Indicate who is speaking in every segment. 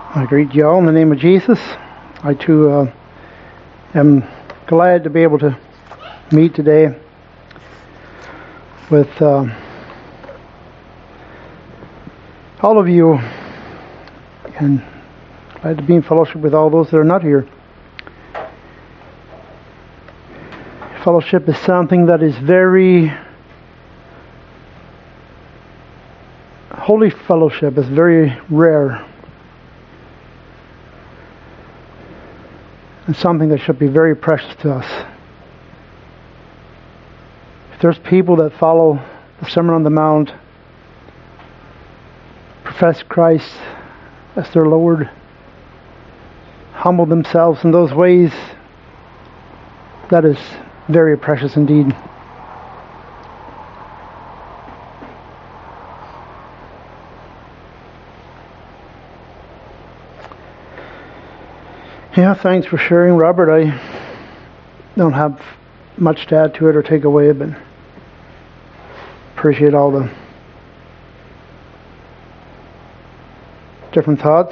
Speaker 1: I greet you all in the name of Jesus. I too am glad to be able to meet today with all of you, and glad to be in fellowship with all those that are not here. Fellowship is something that is very holy. Fellowship is very rare. And something that should be very precious to us. If there's people that follow the Sermon on the Mount, profess Christ as their Lord, humble themselves in those ways, that is very precious indeed. Yeah, thanks for sharing, Robert. I don't have much to add to it or take away, but appreciate all the different thoughts.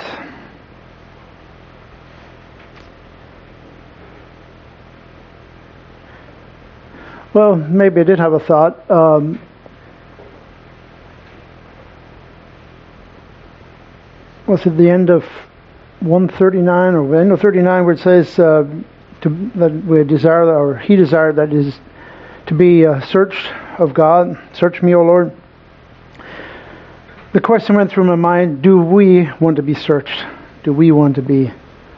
Speaker 1: Well, maybe I did have a thought. Was it the end of 139 or end of 39 where it says that we desire, or he desired, that is to be searched of God. Search me, O Lord. The question went through my mind: do we want to be searched? Do we want to be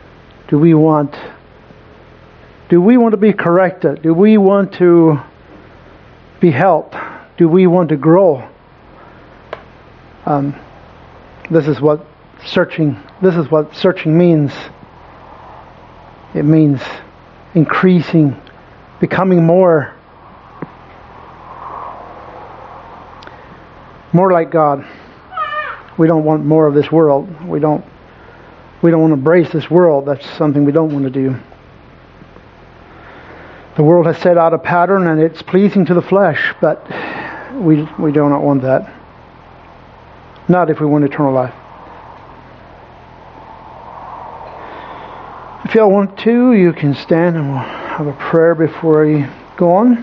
Speaker 1: corrected? Do we want to be helped? Do we want to grow? This is what searching means. It means increasing, becoming more like God. We don't want more of this world. We don't want to embrace this world. That's something we don't want to do. The world has set out a pattern and it's pleasing to the flesh, but we do not want that. Not if we want eternal life. If y'all want to, you can stand and we'll have a prayer before we go on.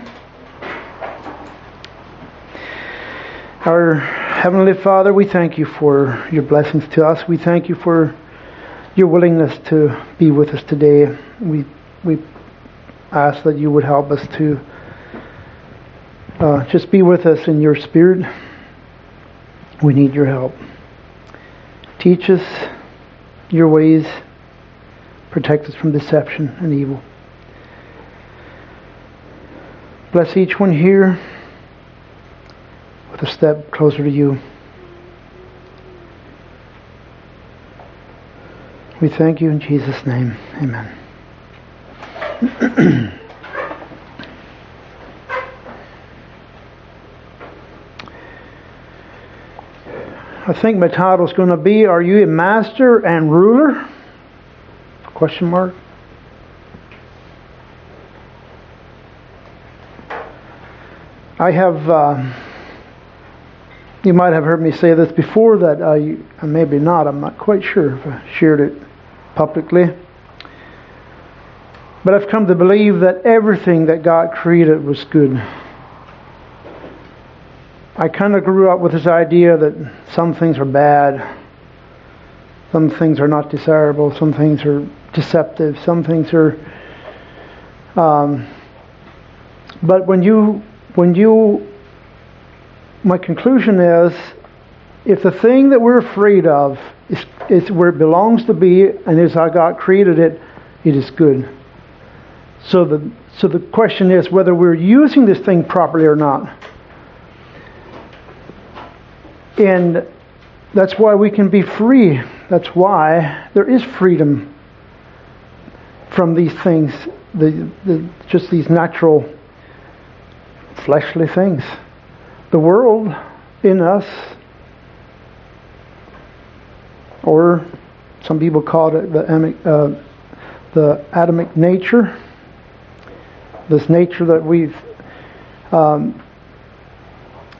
Speaker 1: Our Heavenly Father, we thank you for your blessings to us. We thank you for your willingness to be with us today. We ask that you would help us to just be with us in your spirit. We need your help. Teach us your ways. Protect us from deception and evil. Bless each one here with a step closer to you. We thank you in Jesus' name. Amen. I think my title is going to be, Are You a Master and Ruler? Question mark. I have, you might have heard me say this before, that maybe not, I'm not quite sure if I shared it publicly. But I've come to believe that everything that God created was good. I kind of grew up with this idea that some things are bad, some things are not desirable, some things are deceptive, some things are but my conclusion is, if the thing that we're afraid of is where it belongs to be and is how God created it, it is good. So the question is whether we're using this thing properly or not. And that's why we can be free. That's why there is freedom from these things, just these natural, fleshly things. The world in us, or some people call it the Adamic nature, this nature that we've,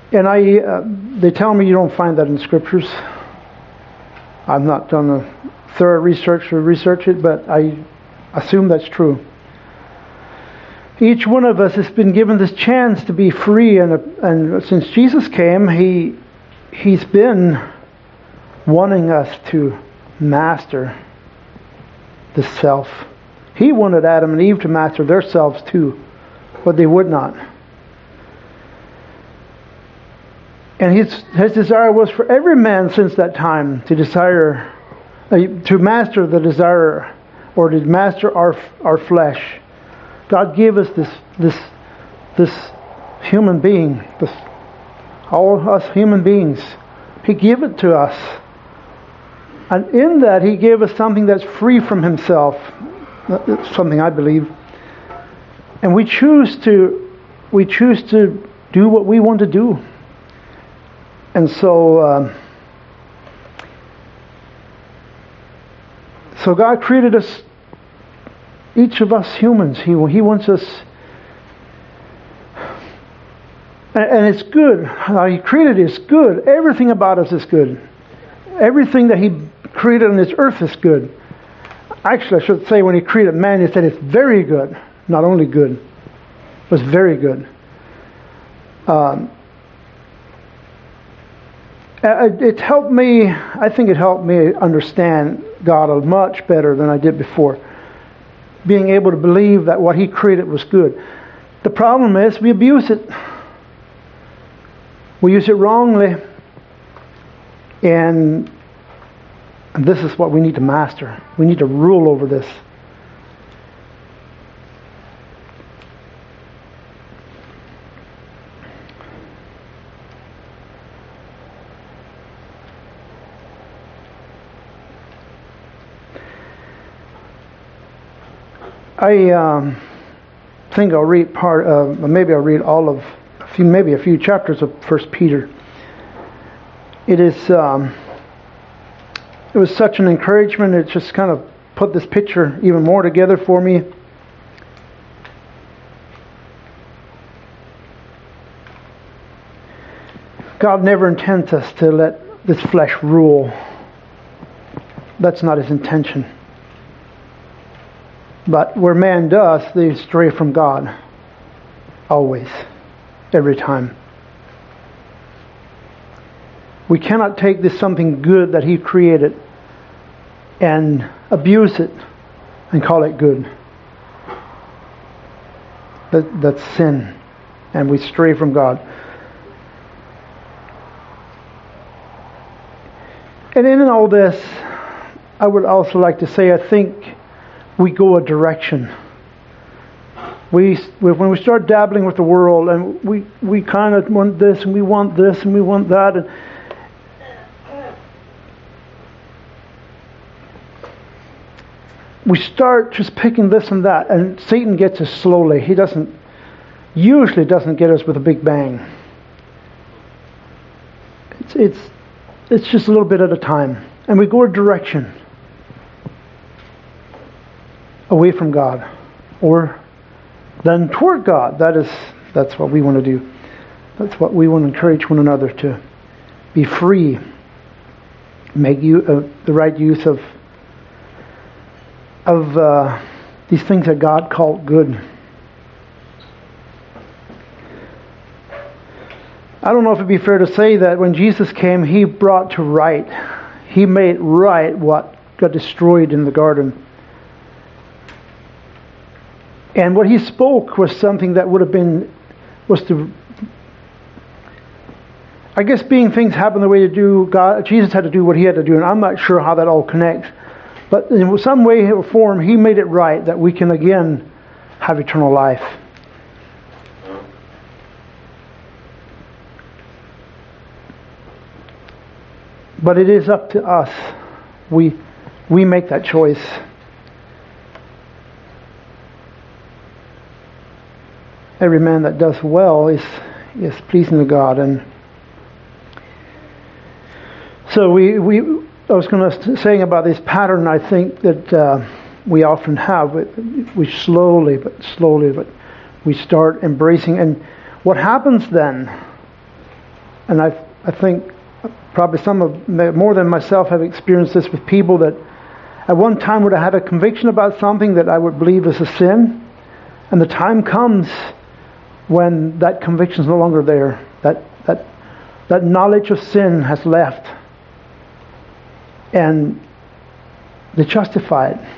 Speaker 1: they tell me you don't find that in Scriptures. I've not done a thorough research to research it, but I assume that's true. Each one of us has been given this chance to be free, and since Jesus came, He's been wanting us to master the self. He wanted Adam and Eve to master their selves too, but they would not. And his desire was for every man since that time to desire, to master the desire, or to master our flesh. God gave us this human being, all us human beings. He gave it to us. And in that, He gave us something that's free from Himself. That's something I believe. And we choose to do what we want to do. And so God created us, each of us humans. He wants us, and it's good. How He created is good. Everything about us is good. Everything that He created on this earth is good. Actually, I should say when He created man, He said it's very good. Not only good, it was very good. It helped me, I think it helped me understand God much better than I did before. Being able to believe that what He created was good. The problem is we abuse it. We use it wrongly. And this is what we need to master. We need to rule over this. I think I'll read maybe I'll read all of a few chapters of 1 Peter. It was such an encouragement. It just kind of put this picture even more together for me. God never intends us to let this flesh rule. That's not His intention. But where man does, they stray from God. Always. Every time. We cannot take this something good that He created and abuse it and call it good. That's sin. And we stray from God. And in all this, I would also like to say, I think we go a direction. When we start dabbling with the world, and we kind of want this, and we want this, and we want that, and we start just picking this and that, and Satan gets us slowly. He usually doesn't get us with a big bang. It's just a little bit at a time, and we go a direction away from God, or then toward God. That's what we want to do. That's what we want to encourage one another to be free, make the right use of these things that God called good. I don't know if it'd be fair to say that when Jesus came, He brought to right. He made right what got destroyed in the garden. And what He spoke was something that I guess being things happen the way they do, Jesus had to do what He had to do, and I'm not sure how that all connects. But in some way or form, He made it right that we can again have eternal life. But it is up to us. We make that choice. Every man that does well is pleasing to God. And so I was going to say about this pattern, I think that we often have. We slowly, but we start embracing. And what happens then, and I think probably more than myself have experienced this with people, that At one time would I had a conviction about something that I would believe is a sin, and the time comes when that conviction is no longer there. That knowledge of sin has left, and they justify it.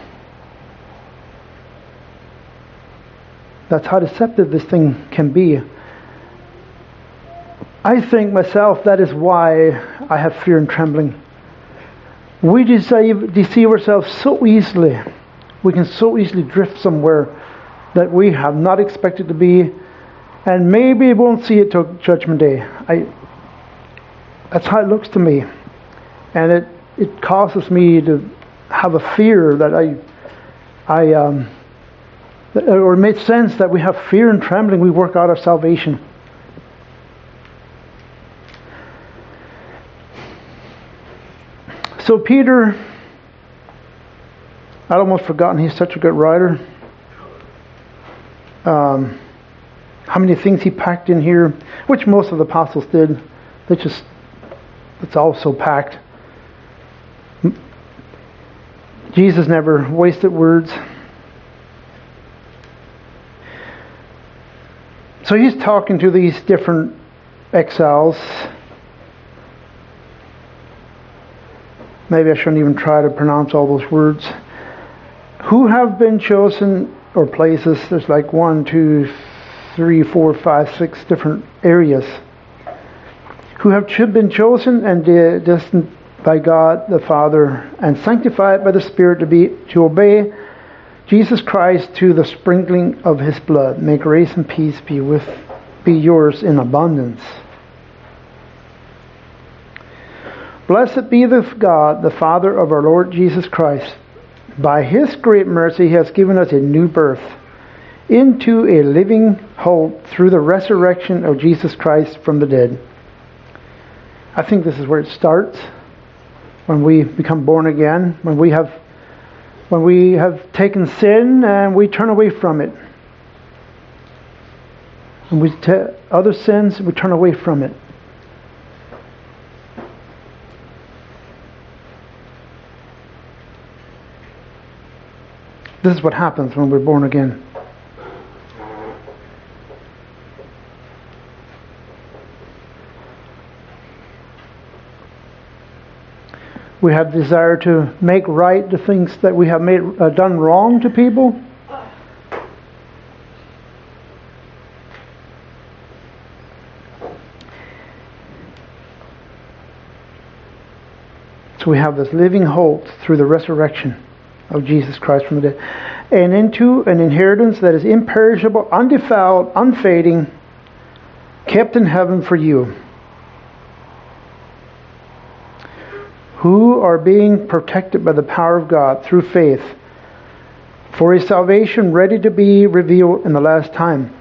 Speaker 1: That's how deceptive this thing can be. I think myself that is why I have fear and trembling. We deceive ourselves so easily. We can so easily drift somewhere that we have not expected to be, and maybe won't see it till Judgment Day. That's how it looks to me, and it causes me to have a fear that or it makes sense that we have fear and trembling. We work out our salvation. So Peter, I'd almost forgotten he's such a good writer. How many things he packed in here, which most of the apostles did. It's all so packed. Jesus never wasted words. So he's talking to these different exiles. Maybe I shouldn't even try to pronounce all those words. Who have been chosen, or places, there's like 1, 2, 3, 4, 5, 6 different areas. Who have been chosen and destined by God the Father and sanctified by the Spirit to obey Jesus Christ to the sprinkling of His blood. May grace and peace be yours in abundance. Blessed be the God, the Father of our Lord Jesus Christ. By His great mercy He has given us a new birth into a living hope through the resurrection of Jesus Christ from the dead. I think this is where it starts, when we become born again, when we have taken sin and we turn away from it. And we other sins, we turn away from it. This is what happens when we're born again. We have desire to make right the things that we have done wrong to people. So we have this living hope through the resurrection of Jesus Christ from the dead, and into an inheritance that is imperishable, undefiled, unfading, kept in heaven for you, who are being protected by the power of God through faith, for a salvation ready to be revealed in the last time.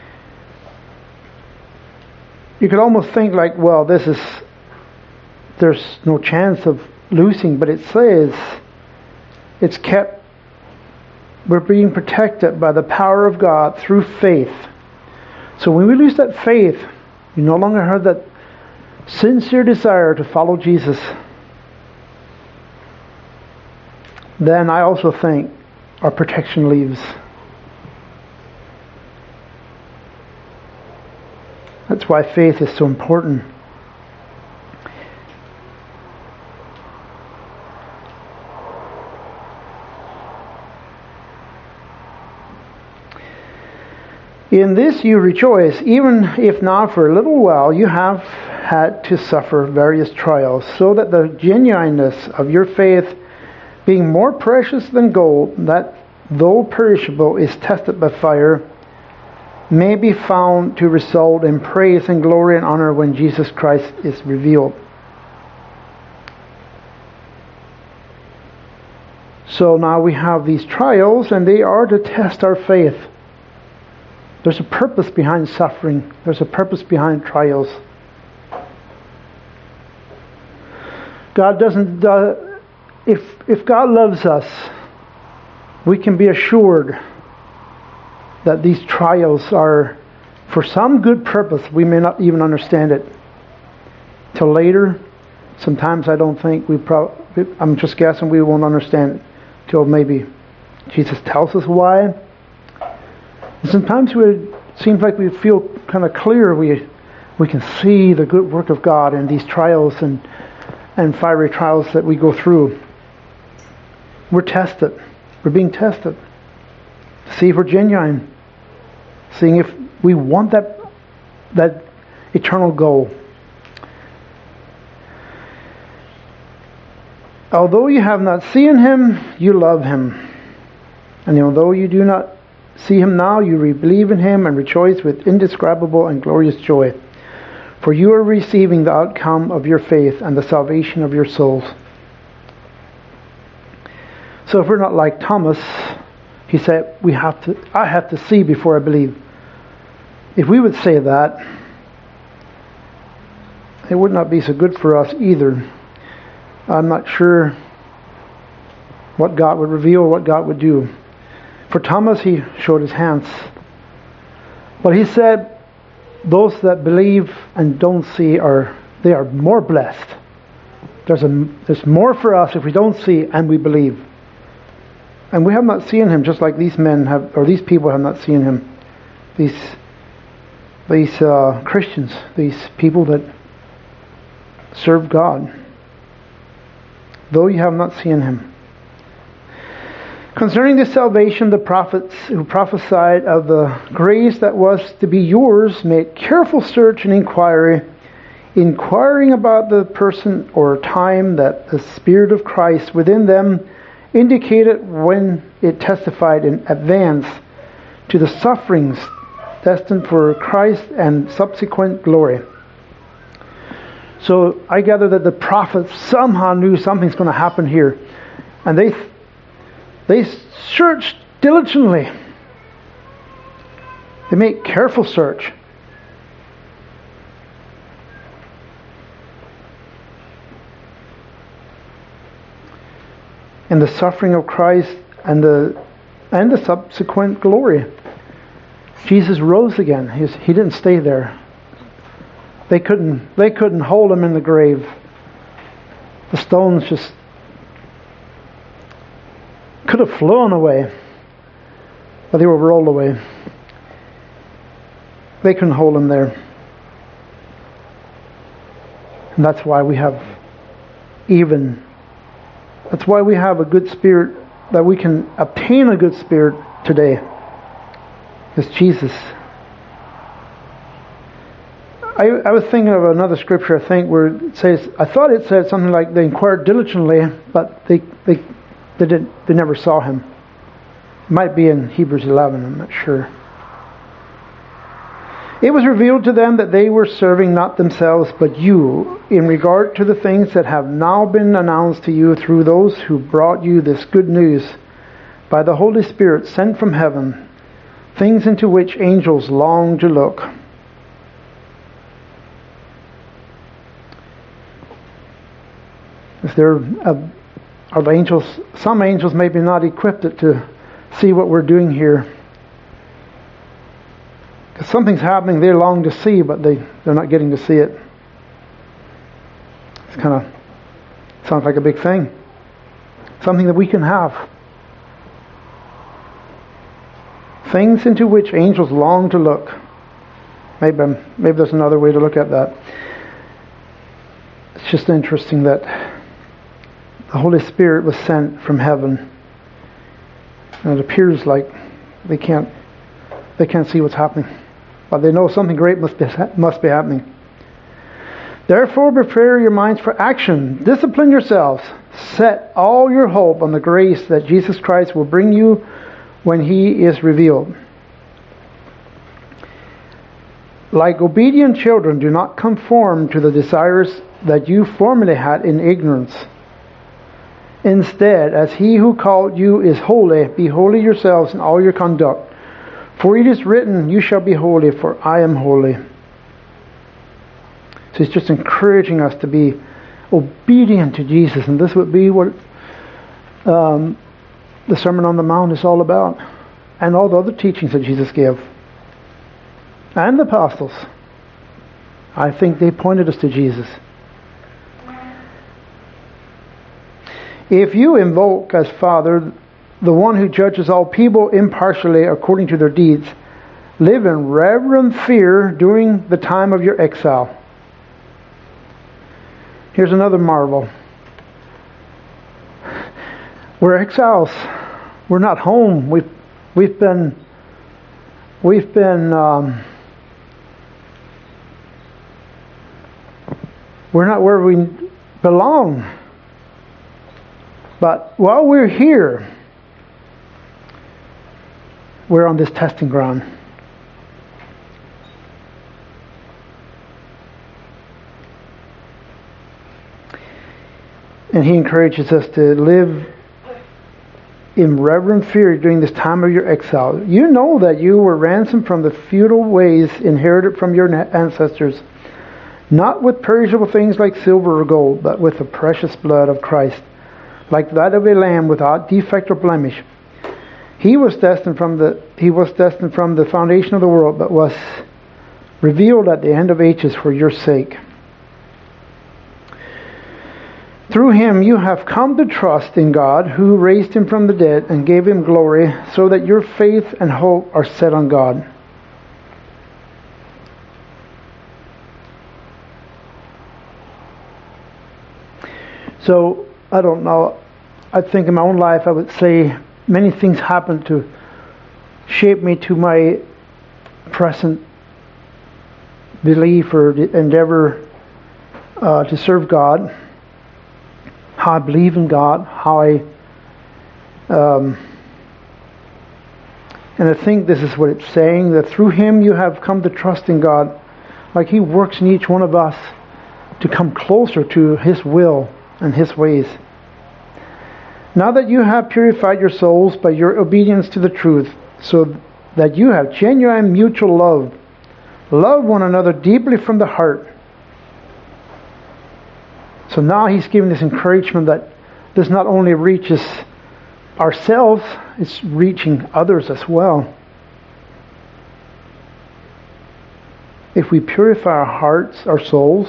Speaker 1: You could almost think like, well, there's no chance of losing, but it says it's kept, we're being protected by the power of God through faith. So when we lose that faith, we no longer have that sincere desire to follow Jesus. Then I also think our protection leaves. That's why faith is so important. In this you rejoice, even if now for a little while you have had to suffer various trials, so that the genuineness of your faith, being more precious than gold, that though perishable is tested by fire, may be found to result in praise and glory and honor when Jesus Christ is revealed. So now we have these trials, and they are to test our faith. There's a purpose behind suffering. There's a purpose behind trials. God doesn't... If God loves us, we can be assured that these trials are for some good purpose. We may not even understand it till later. Sometimes I don't think I'm just guessing we won't understand it. till maybe Jesus tells us why. And sometimes it seems like we feel kind of clear. We can see the good work of God in these trials and fiery trials that we go through. We're tested. We're being tested to see if we're genuine, seeing if we want that eternal goal. Although you have not seen him, you love him. And although you do not see him now, you believe in him and rejoice with indescribable and glorious joy. For you are receiving the outcome of your faith and the salvation of your souls. So if we're not like Thomas, he said, I have to see before I believe. If we would say that, it would not be so good for us either. I'm not sure what God would reveal, what God would do. For Thomas, he showed his hands. But he said, those that believe and don't see they are more blessed. There's more for us if we don't see and we believe. And we have not seen him, just like these men have, or these people have not seen him. These Christians, these people that serve God, though you have not seen him. Concerning this salvation, the prophets who prophesied of the grace that was to be yours made careful search and inquiry, inquiring about the person or time that the Spirit of Christ within them indicated when it testified in advance to the sufferings destined for Christ and subsequent glory. So I gather that the prophets somehow knew something's going to happen here, and they searched diligently. They made careful search. In the suffering of Christ and the subsequent glory. Jesus rose again. He didn't stay there. They couldn't hold him in the grave. The stones just could have flown away, but they were rolled away. They couldn't hold him there. And that's why we have a good spirit, that we can obtain a good spirit today. It's Jesus. I was thinking of another scripture, I think, where it says, I thought it said something like they inquired diligently, but they never saw him. It might be in Hebrews 11, I'm not sure. It was revealed to them that they were serving not themselves but you, in regard to the things that have now been announced to you through those who brought you this good news by the Holy Spirit sent from heaven, things into which angels long to look. If there are angels, some angels maybe not equipped to see what we're doing here. Because something's happening they long to see, but they're not getting to see it. It's kind of sounds like a big thing. Something that we can have. Things into which angels long to look. Maybe there's another way to look at that. It's just interesting that the Holy Spirit was sent from heaven. And it appears like they can't see what's happening. But they know something great must be happening. Therefore, prepare your minds for action. Discipline yourselves. Set all your hope on the grace that Jesus Christ will bring you when He is revealed. Like obedient children, do not conform to the desires that you formerly had in ignorance. Instead, as He who called you is holy, be holy yourselves in all your conduct. For it is written, you shall be holy, for I am holy. So He's just encouraging us to be obedient to Jesus. And this would be what the Sermon on the Mount is all about. And all the other teachings that Jesus gave. And the apostles. I think they pointed us to Jesus. If you invoke as Father the one who judges all people impartially according to their deeds, live in reverent fear during the time of your exile. Here's another marvel. We're exiles. We're not home. We're not where we belong. But while we're here, we're on this testing ground. And he encourages us to live in reverent fear during this time of your exile. You know that you were ransomed from the futile ways inherited from your ancestors, not with perishable things like silver or gold, but with the precious blood of Christ, like that of a lamb without defect or blemish. He was destined from the foundation of the world, but was revealed at the end of ages for your sake. Through him you have come to trust in God, who raised him from the dead and gave him glory, so that your faith and hope are set on God. So, I don't know, I think in my own life I would say many things happened to shape me to my present belief or endeavor to serve God. How I believe in God, and I think this is what it's saying, that through him you have come to trust in God, like he works in each one of us to come closer to his will and his ways. Now that you have purified your souls by your obedience to the truth, so that you have genuine mutual love, love one another deeply from the heart. So now he's giving this encouragement that this not only reaches ourselves, it's reaching others as well. If we purify our hearts, our souls,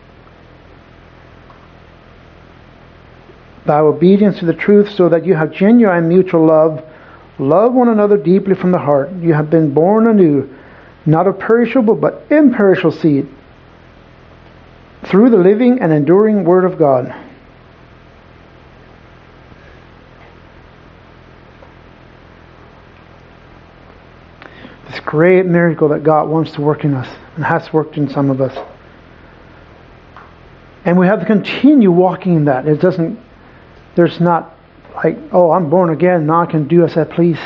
Speaker 1: by obedience to the truth, so that you have genuine mutual love, love one another deeply from the heart. You have been born anew, not of perishable but imperishable seed, through the living and enduring Word of God. This great miracle that God wants to work in us and has worked in some of us. And we have to continue walking in that. There's not like, oh, I'm born again, now I can do as I please.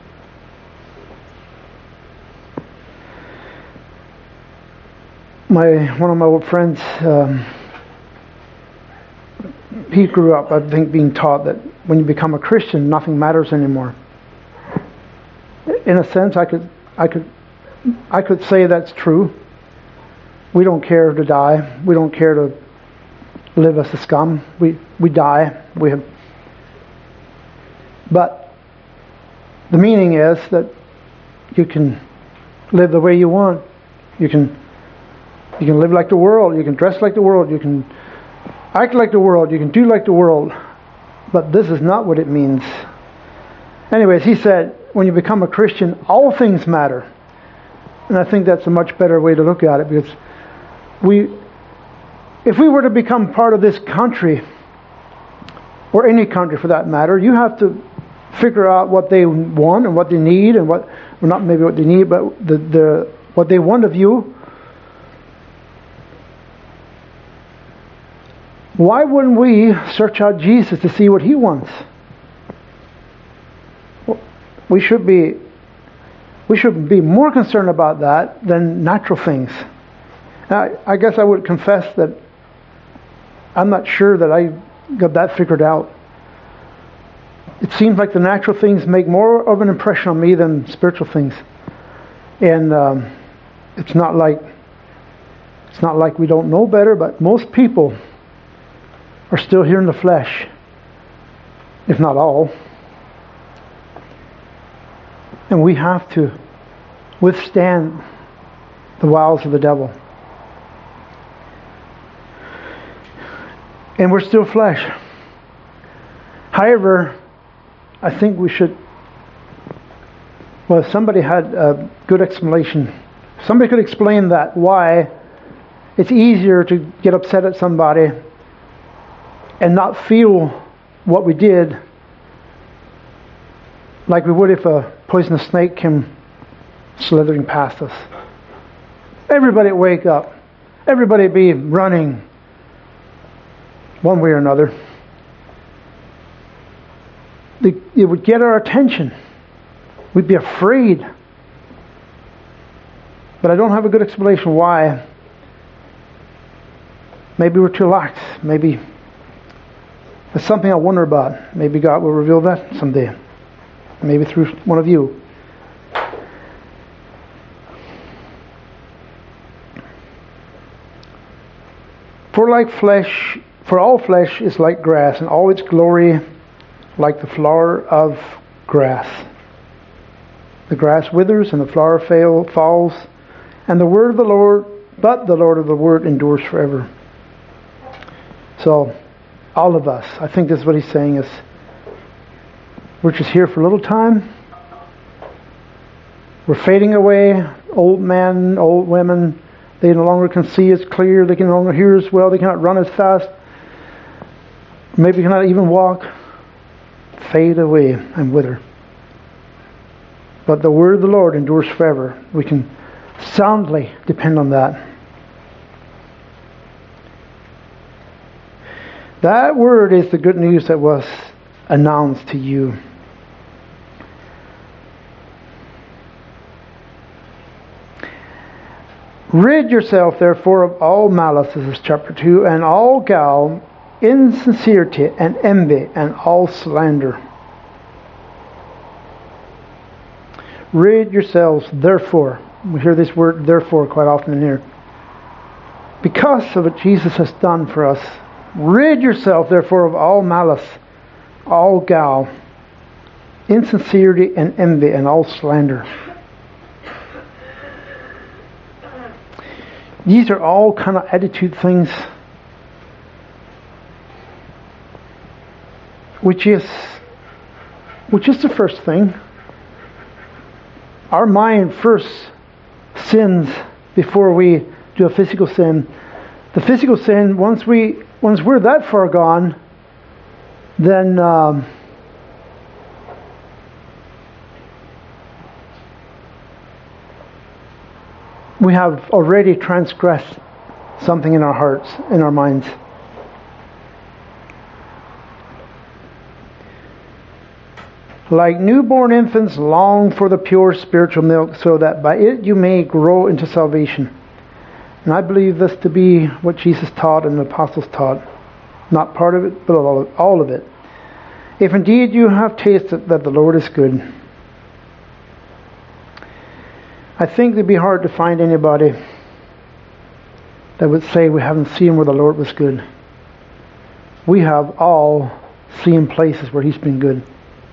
Speaker 1: One of my old friends, he grew up, I think, being taught that when you become a Christian, nothing matters anymore. In a sense, I could say that's true. We don't care to die. We don't care to live as a scum. We die. But the meaning is that you can live the way you want. You can live like the world. You can dress like the world. You can act like the world. You can do like the world. But this is not what it means. Anyways, he said, when you become a Christian, all things matter. And I think that's a much better way to look at it, because if we were to become part of this country, or any country for that matter, you have to figure out what they want and what they need, and not maybe what they need, but what they want of you. Why wouldn't we search out Jesus to see what he wants? We should be more concerned about that than natural things. Now, I guess I would confess that I'm not sure that I got that figured out. It seems like the natural things make more of an impression on me than spiritual things. And it's not like we don't know better, but most people are still here in the flesh, if not all. And we have to withstand the wiles of the devil. And we're still flesh. However, I think we should, well, if somebody had a good explanation, somebody could explain that, why it's easier to get upset at somebody and not feel what we did like we would if a poisonous snake came slithering past us. Everybody would wake up. Everybody would be running one way or another. It would get our attention. We'd be afraid. But I don't have a good explanation why. Maybe we're too lax. Maybe it's something I wonder about. Maybe God will reveal that someday. Maybe through one of you. For all flesh is like grass, and all its glory like the flower of grass. The grass withers and the flower falls, and the word of the Lord, but the Lord of the word endures forever. So, all of us, I think this is what he's saying, is we're just here for a little time. We're fading away. Old men, old women, they no longer can see as clear. They can no longer hear as well. They cannot run as fast. Maybe cannot even walk. Fade away and wither. But the word of the Lord endures forever. We can soundly depend on that. That word is the good news that was announced to you. Rid yourself, therefore, of all malice, this is chapter 2, and all guile, insincerity, and envy, and all slander. Rid yourselves, therefore. We hear this word, therefore, quite often in here. Because of what Jesus has done for us, rid yourself, therefore, of all malice, all guile, insincerity, and envy, and all slander. These are all kind of attitude things, which is the first thing. Our mind first sins before we do a physical sin. The physical sin, once we're that far gone, then we have already transgressed something in our hearts, in our minds. Like newborn infants, long for the pure spiritual milk, so that by it you may grow into salvation. And I believe this to be what Jesus taught and the apostles taught. Not part of it, but all of it. If indeed you have tasted that the Lord is good. I think it'd be hard to find anybody that would say we haven't seen where the Lord was good. We have all seen places where He's been good.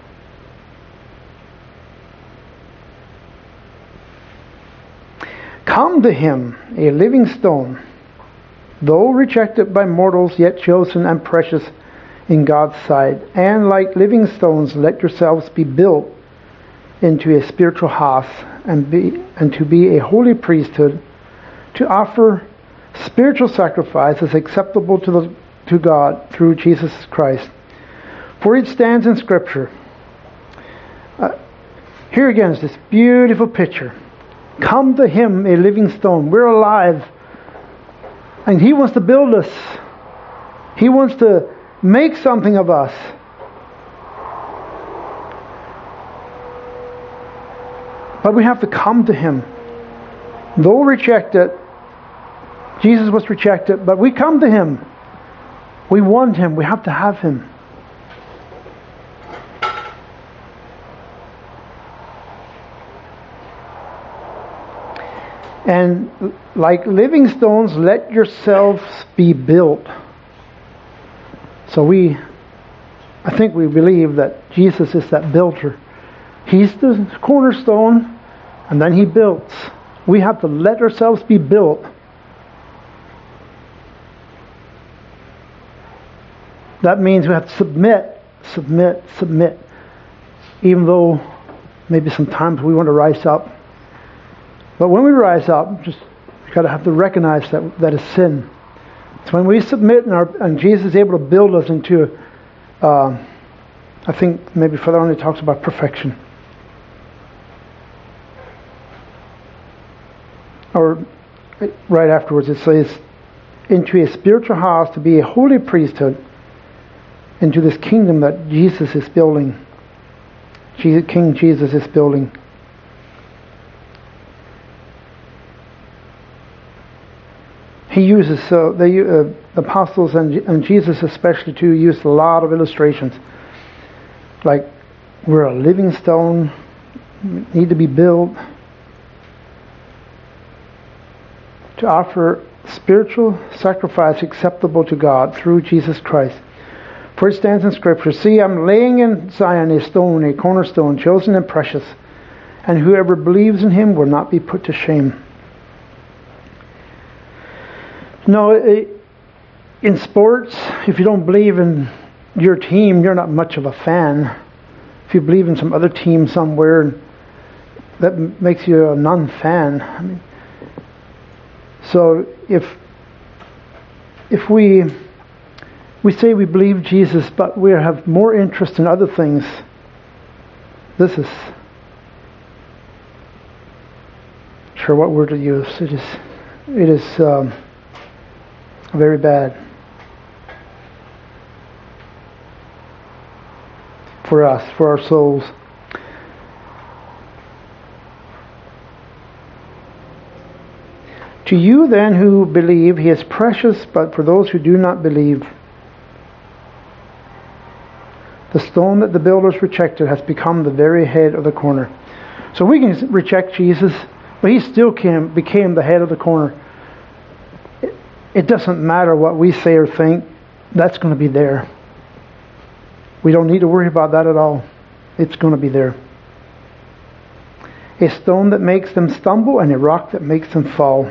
Speaker 1: Come to Him, a living stone, though rejected by mortals, yet chosen and precious in God's sight. And like living stones, let yourselves be built into a spiritual house and to be a holy priesthood, to offer spiritual sacrifices acceptable to God through Jesus Christ. For it stands in Scripture. Here again is this beautiful picture. Come to Him, a living stone. We're alive. And He wants to build us. He wants to make something of us. But we have to come to Him. Though rejected, Jesus was rejected, but we come to Him. We want Him. We have to have Him. And like living stones, let yourselves be built. So I think we believe that Jesus is that builder. He's the cornerstone, and then He builds. We have to let ourselves be built. That means we have to submit submit. Even though maybe sometimes we want to rise up. But when we rise up, just got to have to recognize that is sin. It's when we submit and Jesus is able to build us into, I think maybe Father only talks about perfection. Or right afterwards it says, into a spiritual house to be a holy priesthood, into this kingdom that Jesus is building. King Jesus is building. He uses, the apostles and Jesus especially too, used a lot of illustrations. Like, we're a living stone, need to be built to offer spiritual sacrifice acceptable to God through Jesus Christ. For it stands in Scripture, see, I'm laying in Zion a stone, a cornerstone, chosen and precious, and whoever believes in him will not be put to shame. No, in sports, if you don't believe in your team, you're not much of a fan. If you believe in some other team somewhere, that makes you a non-fan. I mean, so if we say we believe Jesus, but we have more interest in other things, this is, sure what word to use. It is very bad for us, for our souls. To you then who believe, he is precious, but for those who do not believe, the stone that the builders rejected has become the very head of the corner. So we can reject Jesus, but he still became the head of the corner. It doesn't matter what we say or think, that's going to be there. We don't need to worry about that at all. It's going to be there. A stone that makes them stumble and a rock that makes them fall.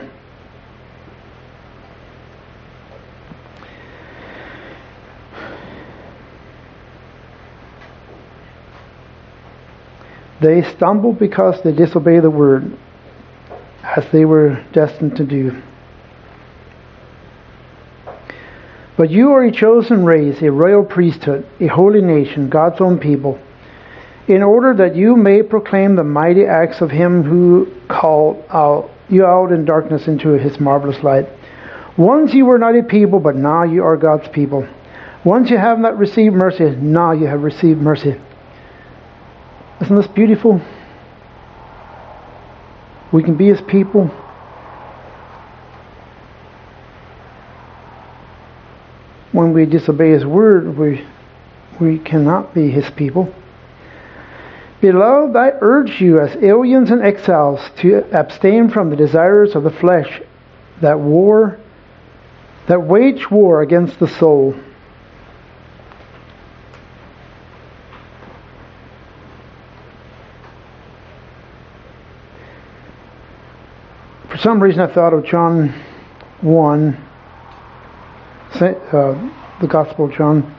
Speaker 1: They stumble because they disobey the word, as they were destined to do. But you are a chosen race, a royal priesthood, a holy nation, God's own people, in order that you may proclaim the mighty acts of him who called you out in darkness into his marvelous light. Once you were not a people, but now you are God's people. Once you have not received mercy, now you have received mercy. Isn't this beautiful? We can be his people. When we disobey his word, we cannot be his people. Beloved, I urge you as aliens and exiles to abstain from the desires of the flesh that wage war against the soul. For some reason I thought of John 1, the Gospel of John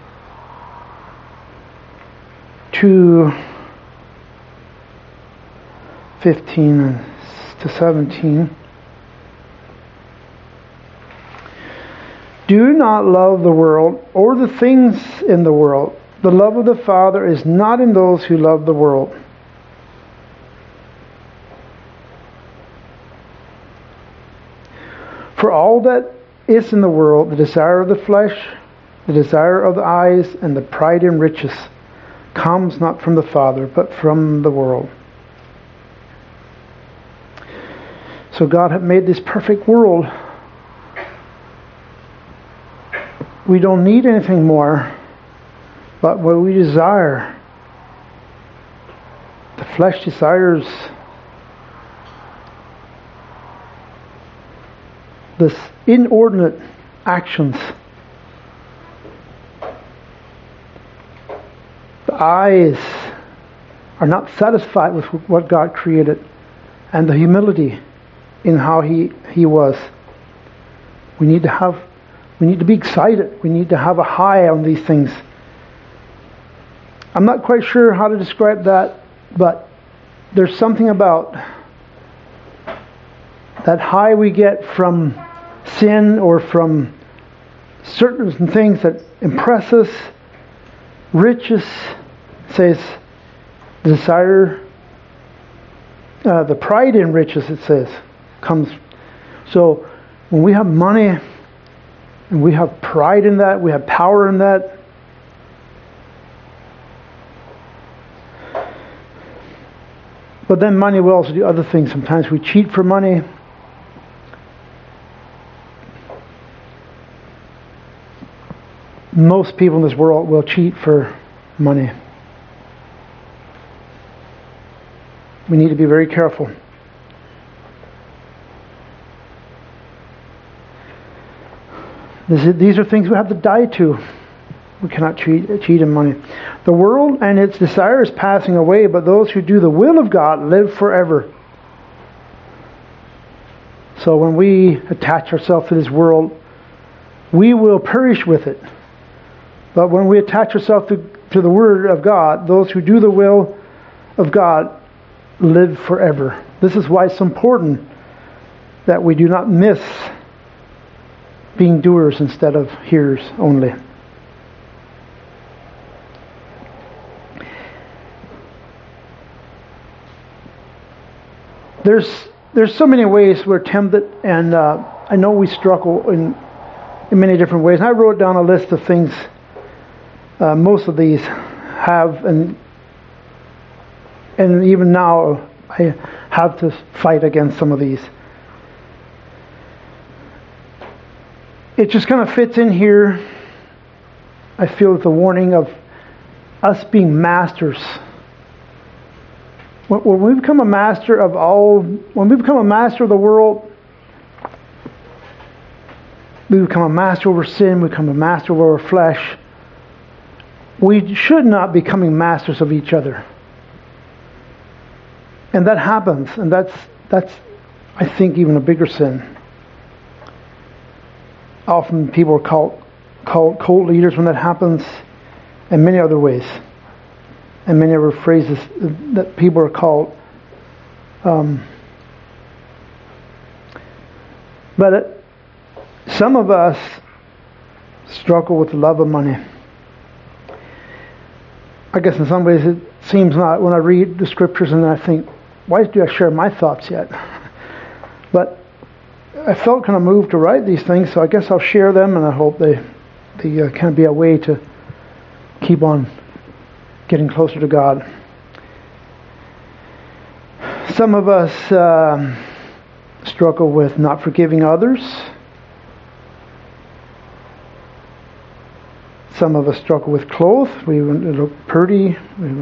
Speaker 1: 2:15 to 17. Do not love the world or the things in the world. The love of the Father is not in those who love the world. For all that is in the world, the desire of the flesh, the desire of the eyes, and the pride in riches, comes not from the Father, but from the world. So God had made this perfect world. We don't need anything more, but what we desire, the flesh desires this inordinate actions. The eyes are not satisfied with what God created, and the humility in how He was. We need to be excited. We need to have a high on these things. I'm not quite sure how to describe that, but there's something about that high we get from sin or from certain things that impress us. Riches, says, desire, the pride in riches, it says, comes. So when we have money and we have pride in that, we have power in that, but then money will also do other things. Sometimes we cheat for money. Most people in this world will cheat for money. We need to be very careful. These are things we have to die to. We cannot cheat in money. The world and its desire is passing away, but those who do the will of God live forever. So when we attach ourselves to this world, we will perish with it. But when we attach ourselves to the Word of God, those who do the will of God live forever. This is why it's important that we do not miss being doers instead of hearers only. There's so many ways we're tempted, and I know we struggle in many different ways. And I wrote down a list of things. Most of these have, and even now I have to fight against some of these. It just kind of fits in here. I feel with the warning of us being masters. When we become a master of all, when we become a master of the world, we become a master over sin, we become a master over our flesh. We should not be becoming masters of each other. And that happens, and that's I think even a bigger sin. Often people are called cult leaders when that happens, and many other ways. And many other phrases that people are called. But some of us struggle with the love of money. I guess in some ways it seems not when I read the scriptures and I think, why do I share my thoughts yet? But I felt kind of moved to write these things, so I guess I'll share them, and I hope they can be a way to keep on getting closer to God. Some of us struggle with not forgiving others. Some of us struggle with clothes. We look pretty.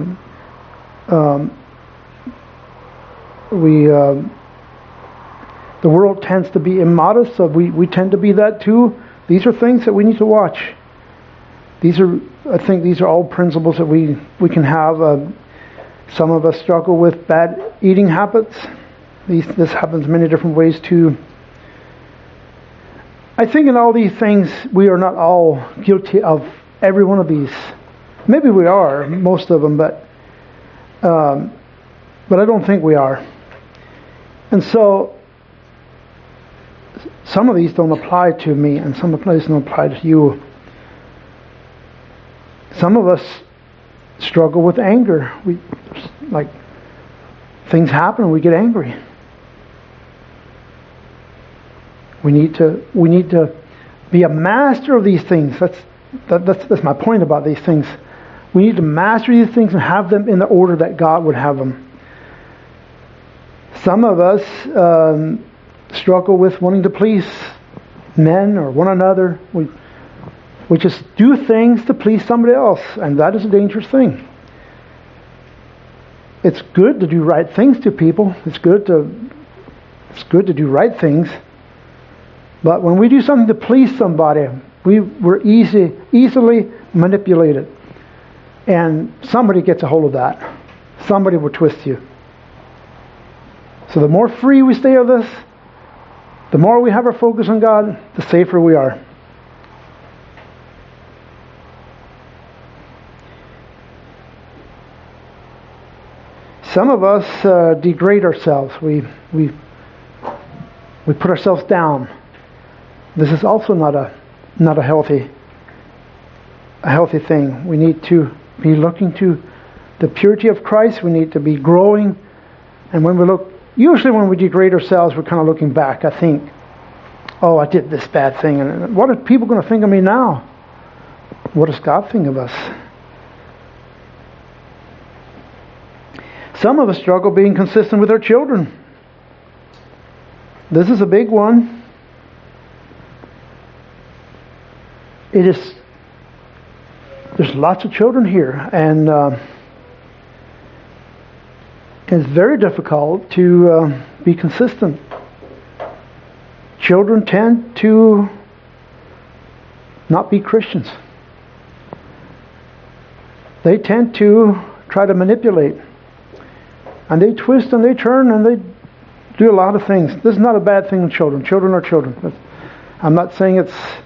Speaker 1: The world tends to be immodest, so we tend to be that too. These are things that we need to watch. I think these are all principles that we can have. Some of us struggle with bad eating habits. This happens many different ways too. I think in all these things, we are not all guilty of every one of these. Maybe we are, most of them, but I don't think we are. And so, some of these don't apply to me, and some of these don't apply to you. Some of us struggle with anger. Things happen and we get angry. We need to be a master of these things. That's my point about these things. We need to master these things and have them in the order that God would have them. Some of us struggle with wanting to please men or one another. We just do things to please somebody else, and that is a dangerous thing. It's good to do right things to people. It's good to do right things. But when we do something to please somebody, we're easily manipulated. And somebody gets a hold of that. Somebody will twist you. So the more free we stay of this, the more we have our focus on God, the safer we are. Some of us degrade ourselves. We put ourselves down. This is also not a healthy thing. We need to be looking to the purity of Christ. We need to be growing. And usually when we degrade ourselves, we're kind of looking back. I think, oh, I did this bad thing, and what are people going to think of me now? What does God think of us? Some of us struggle being consistent with our children. This is a big one. There's lots of children here, and it's very difficult to be consistent. Children tend to not be Christians. They tend to try to manipulate. And they twist and they turn and they do a lot of things. This is not a bad thing in children. Children are children. I'm not saying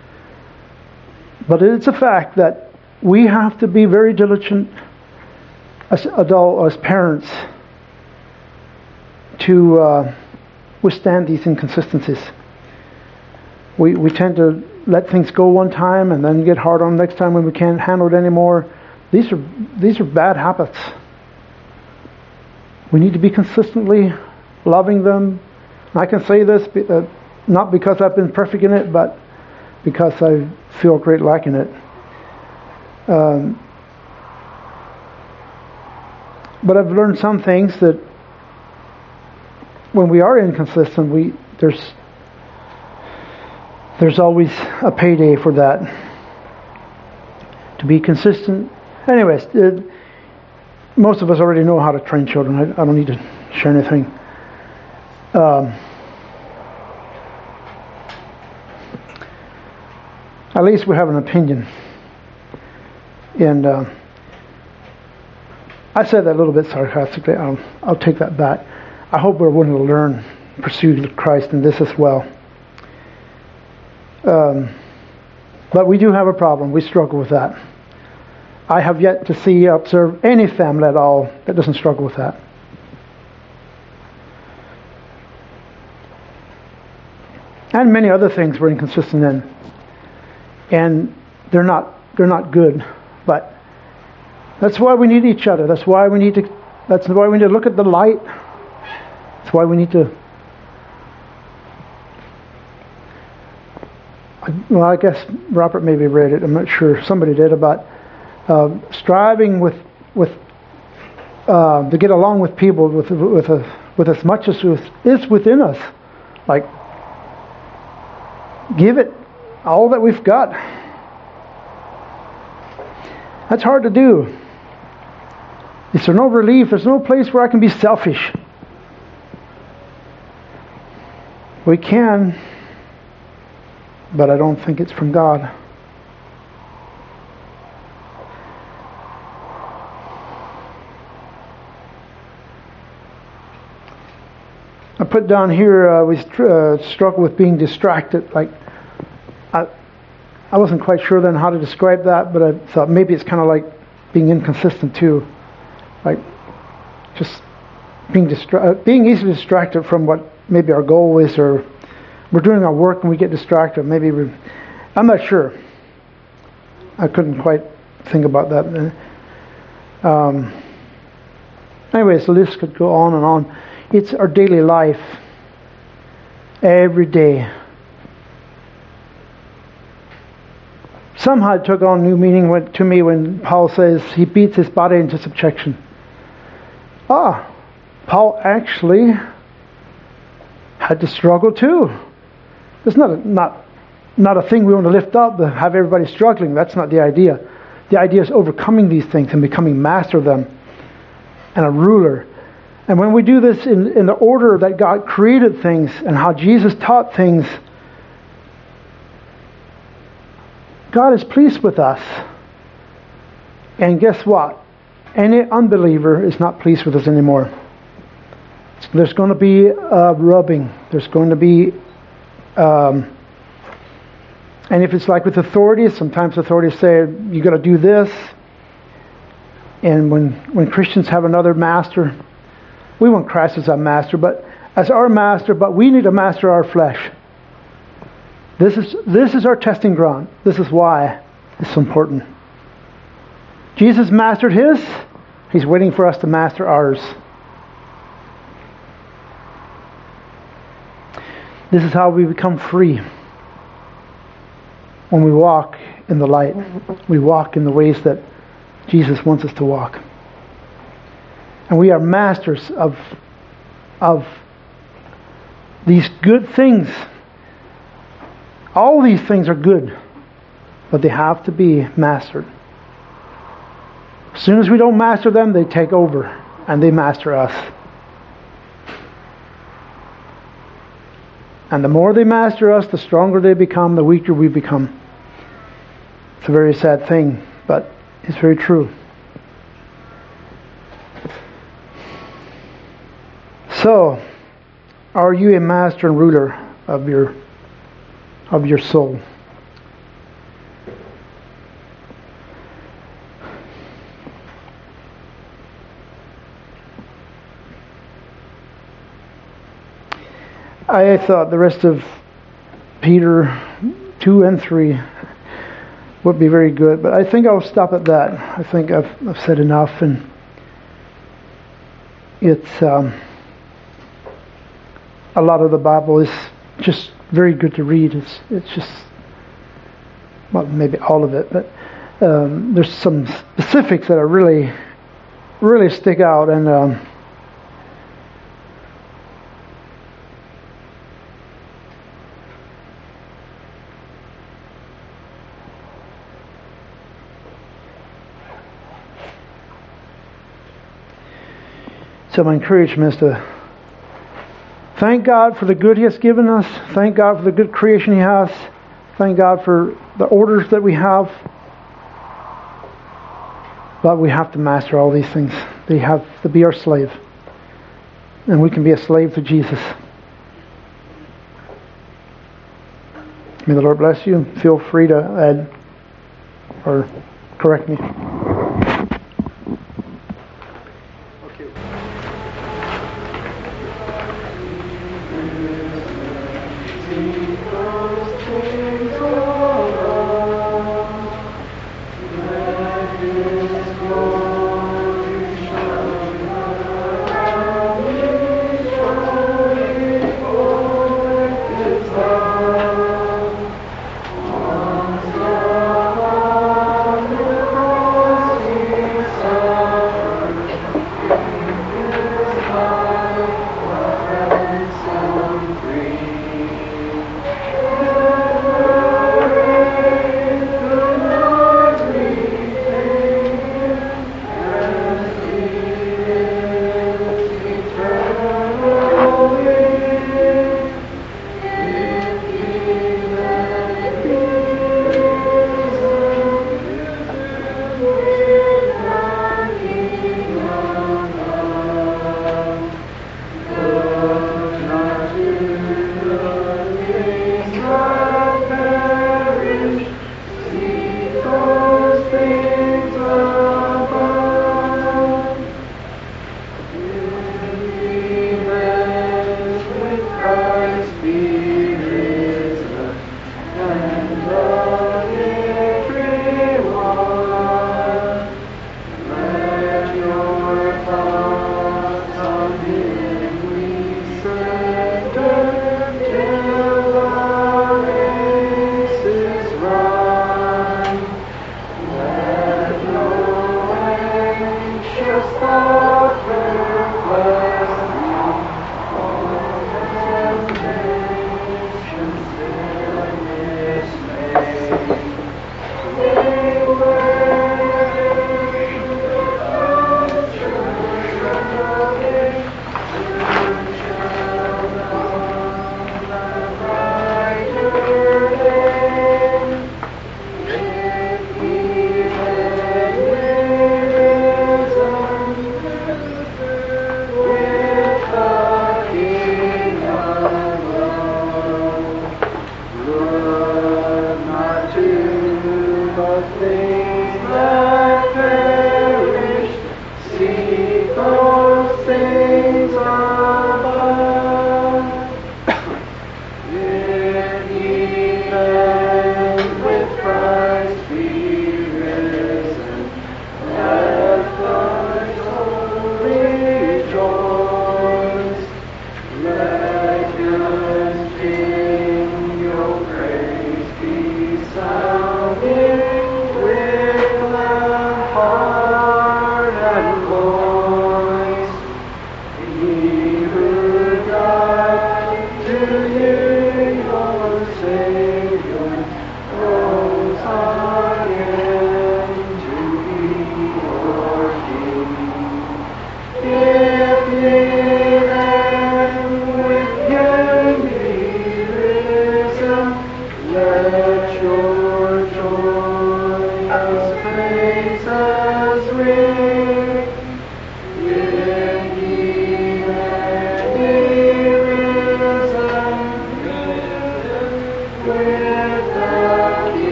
Speaker 1: but it's a fact that we have to be very diligent as parents to withstand these inconsistencies. We tend to let things go one time and then get hard on the next time when we can't handle it anymore. These are bad habits. We need to be consistently loving them. I can say this not because I've been perfect in it, but because I feel great lack in it. But I've learned some things that when we are inconsistent, there's always a payday for that. To be consistent. Anyways, most of us already know how to train children. I don't need to share anything. At least we have an opinion. And I said that a little bit sarcastically. I'll take that back. I hope we're willing to learn, pursue Christ in this as well. But we do have a problem. We struggle with that. I have yet to observe any family at all that doesn't struggle with that. And many other things we're inconsistent in. And they're not good. But that's why we need each other. That's why we need to look at the light. That's why we need to. Well, I guess Robert maybe read it. I'm not sure. Somebody did about striving to get along with people with as much as is within us. Like, give it all that we've got. That's hard to do. Is there no relief? There's no place where I can be selfish. We can, but I don't think it's from God. I put down here we struggle with being distracted. Like I wasn't quite sure then how to describe that, but I thought maybe it's kind of like being inconsistent too, like just being easily distracted from what maybe our goal is, or we're doing our work and we get distracted. I'm not sure. I couldn't quite think about that. Anyways, the list could go on and on. It's our daily life. Every day. Somehow it took on new meaning to me when Paul says he beats his body into subjection. Paul actually had to struggle too. It's not a thing we want to lift up, to have everybody struggling. That's not the idea. The idea is overcoming these things and becoming master of them and a ruler. And when we do this in the order that God created things and how Jesus taught things, God is pleased with us. And guess what? Any unbeliever is not pleased with us anymore. There's going to be rubbing. There's going to be... and if it's like with authorities, sometimes authorities say, you got to do this. And when Christians have another master, We want Christ as our master, but we need to master our flesh. This is our testing ground. This is why it's so important. Jesus mastered his. He's waiting for us to master ours. This is how we become free. When we walk in the light, we walk in the ways that Jesus wants us to walk. And we are masters of these good things. All these things are good, but they have to be mastered. As soon as we don't master them, they take over and they master us. And the more they master us, the stronger they become, the weaker we become. It's a very sad thing, but it's very true. So, are you a master and ruler of your soul? I thought the rest of Peter 2 and 3 would be very good, but I think I'll stop at that. I think I've said enough, and it's a lot of the Bible is just very good to read. It's just, well, maybe all of it, but there's some specifics that are really stick out, and so my encouragement is to thank God for the good He has given us. Thank God for the good creation He has. Thank God for the orders that we have. But we have to master all these things. They have to be our slave. And we can be a slave to Jesus. May the Lord bless you. Feel free to add or correct me.
Speaker 2: Things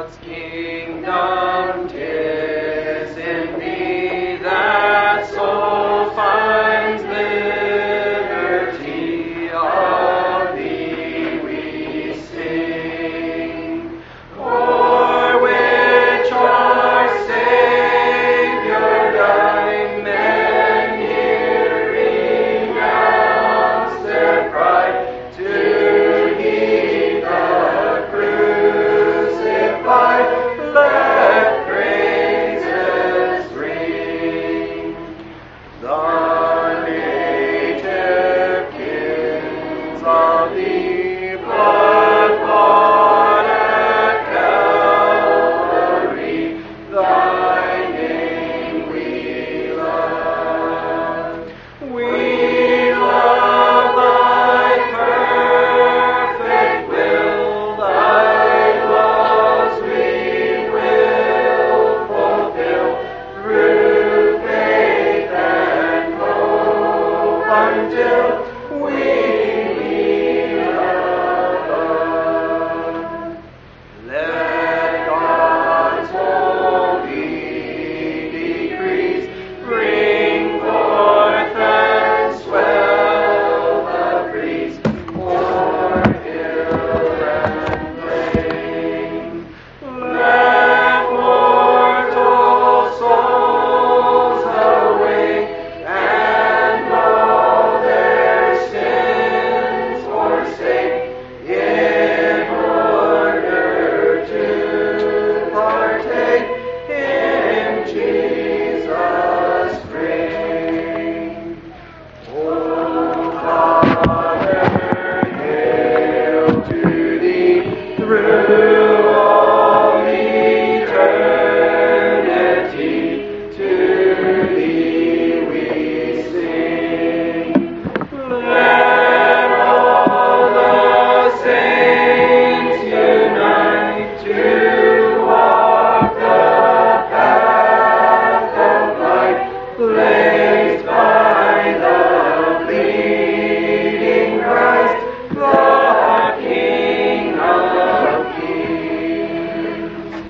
Speaker 2: God's kingdom.